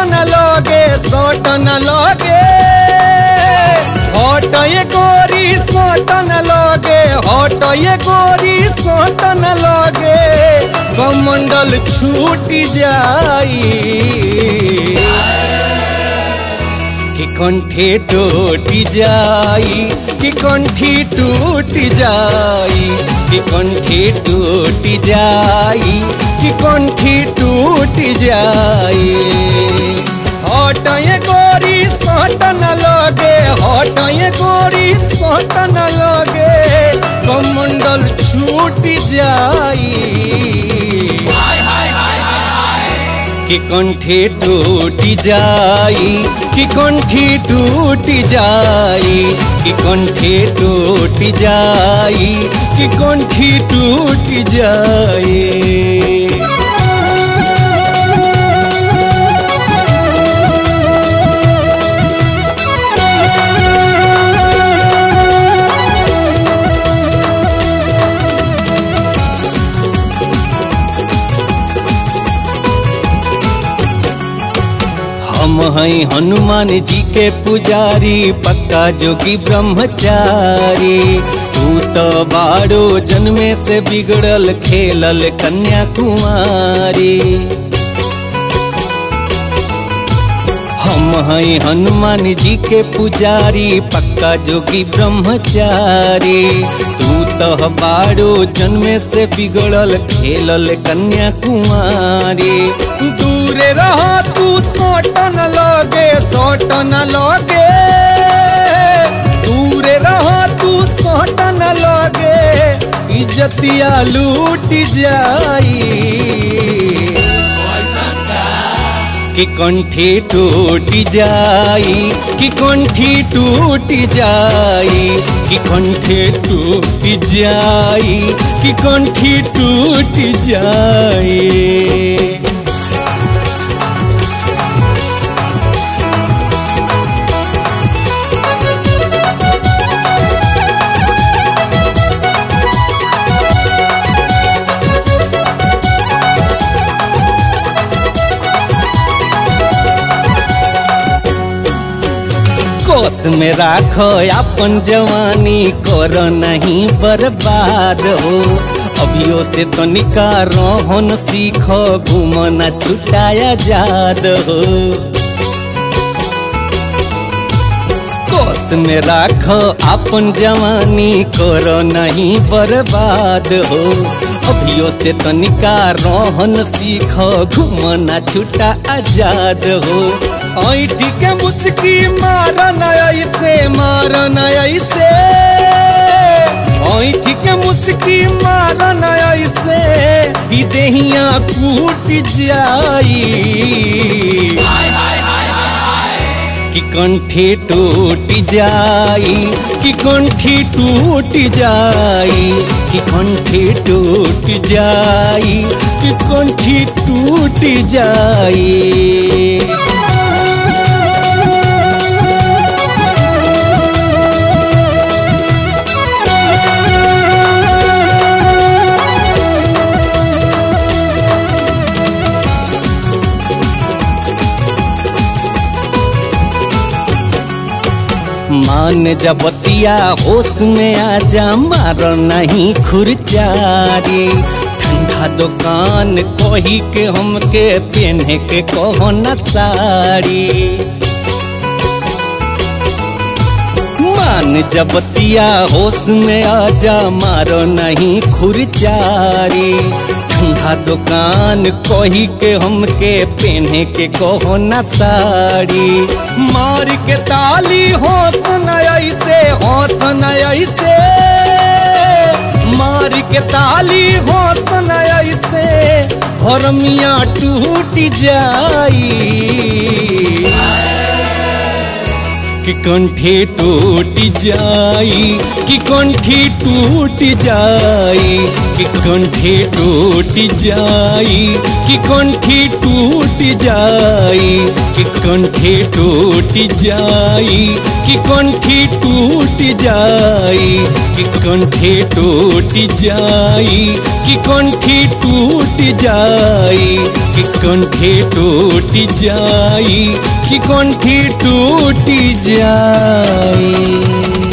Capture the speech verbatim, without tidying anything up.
न लगे सोट न लगे हट ये गोरी सोट न लगे हट ये गोरी सोट न लगे कमंडल छूट जाई कि कंठी टूट जाई कि कंठी टूट जाई कि कंठी टूट जाई कि कंठी टूट जाई हट ये गोरी सोट न लगे हट ये गोरी सोट न लगे कमंडल छूट जाई कि कंठी टूट जाई कि कंठी टूट जाई कि कंठी टूट जाई कि कंठी टूट जाई। हम हैं हनुमान जी के पुजारी पक्का जोगी ब्रह्मचारी तू तो बाड़ो जन्मे से बिगड़ल खेलल कन्याकुमारी। हम हैं हनुमान जी के पुजारी पक्का जोगी ब्रह्मचारी तू तो बाड़ो जन्मे से बिगड़ल खेलल कन्याकुमारी। दूरे रहा तू सोट न लगे सोट न लगे दूरे रहा तू सोट न लगे इज्जतिया लूट जाई कि कंठी टूट जाई कि कंठी टूट जाई कि कंठी टूट जाई कि कंठी टूट जाई। कोस में राखो अपन जवानी करो नहीं बर्बाद हो अभियो से तो निकारो हन सीखो घूमना छुटाया जाद हो। कोस में राखो अपन जवानी करो नहीं बर्बाद हो अभियो से तो निकारो हन सीखो घूमना छुटा आजाद हो। ऐठ के मुस्की मारन ऐसे मारन ऐसे ऐठ के मुस्की मारन ऐसे ही देहिया कूट जाई कि कंठी टूट जाई कि कंठी टूट जाई कि कंठी टूट जाई कि कंठी टूट जाई। मान जबतिया होश में आजा मारो नहीं खुरचारी ठंडा दुकान कोही के हमके पहने के कहो न साड़ी। मान जबतिया होश में आजा मारो नहीं खुरचारी ठंडा दुकान कोही के हमके पहने के कहो न साड़ी। मार के ताली होश न ऐसे होश न ऐसे मार के ताली होश न ऐसे हरमिया टूट जाई कि कंठी टूट जाई कि कंठी टूट जाई कि कंठी टूट जाई कि कंठी टूट जाई कि कंठी टूट जाई कि कंठी टूट जाई कि कंठी टूट जाई कि कंठी टूट जाई कि कंठी टूट जाई कि कंठी टूट जाई।